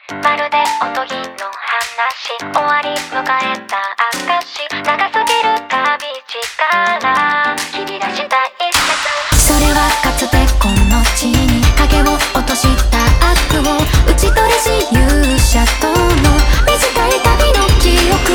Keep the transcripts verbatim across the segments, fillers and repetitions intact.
まるでおとぎの話、終わり迎えた証、長すぎる旅力切り出した一節。それはかつてこの地に影を落とした悪を打ち取りし勇者との短い旅の記憶。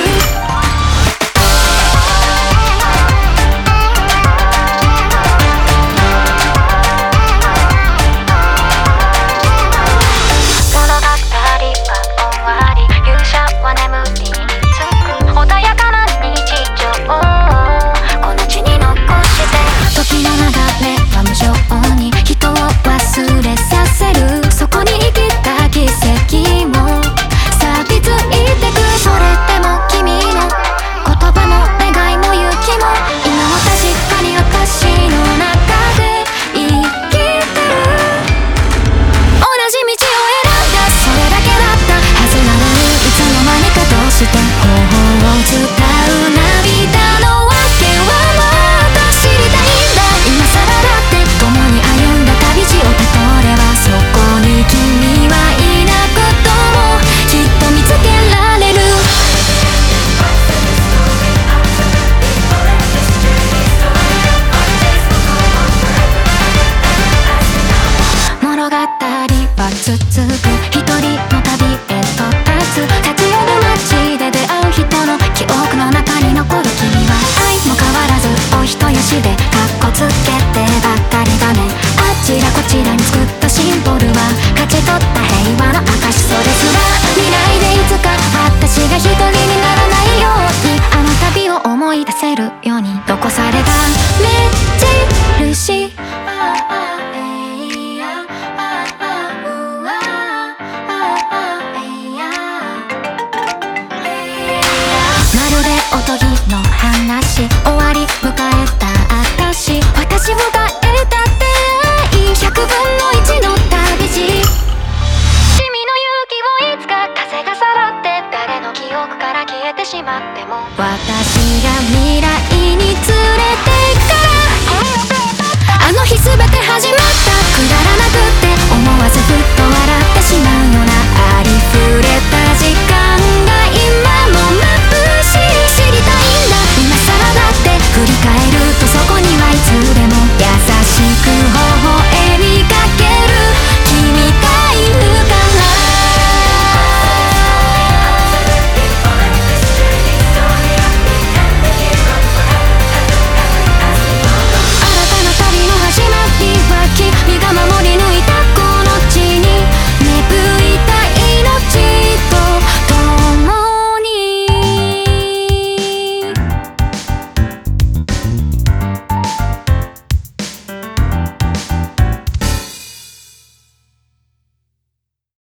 続く一人の旅へと立つ立ち寄る街で出会う人の記憶の中に残る君は愛も変わらずお人よしでカッコつけてばっかりだね。あちらこちらに作ったシンボルは勝ち取った平和の証。それすら未来でいつか私が一人にならないようにあの旅を思い出せるように残された目印。おとぎの話、終わり迎えた証、私を迎えた出会い、百分の一の旅路。君の勇気をいつか風がさらって誰の記憶から消えてしまっても私